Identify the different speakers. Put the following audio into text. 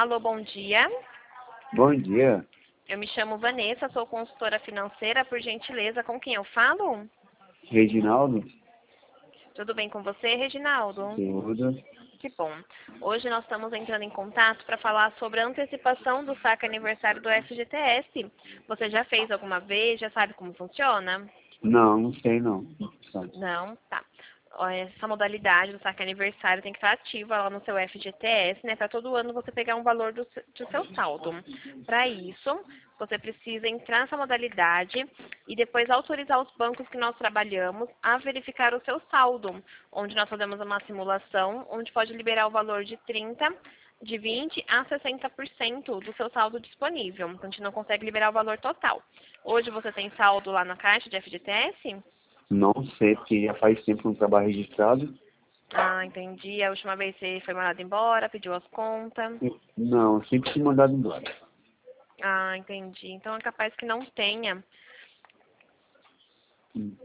Speaker 1: Alô, bom dia.
Speaker 2: Bom dia,
Speaker 1: Eu me chamo Vanessa, sou consultora financeira, por gentileza, com quem eu falo?
Speaker 2: Reginaldo.
Speaker 1: Tudo bem com você, Reginaldo?
Speaker 2: Tudo.
Speaker 1: Que bom. Hoje nós estamos entrando em contato para falar sobre a antecipação do saque aniversário do FGTS. Você já fez alguma vez? Já sabe como funciona?
Speaker 2: Não, não sei não. Sabe?
Speaker 1: Não? Tá. Ó, essa modalidade do saque aniversário tem que estar ativa lá no seu FGTS, né? Para todo ano você pegar um valor do seu saldo. Para isso, você precisa entrar nessa modalidade e depois autorizar os bancos que nós trabalhamos a verificar o seu saldo, onde nós fazemos uma simulação, onde pode liberar o valor de 30%, de 20% a 60% do seu saldo disponível. Então, a gente não consegue liberar o valor total. Hoje você tem saldo lá na caixa de FGTS?
Speaker 2: Não sei, porque já faz tempo que não trabalho registrado.
Speaker 1: Ah, entendi. A última vez você foi mandado embora, pediu as contas.
Speaker 2: Não, sempre fui mandado embora.
Speaker 1: Ah, entendi. Então é capaz que não tenha.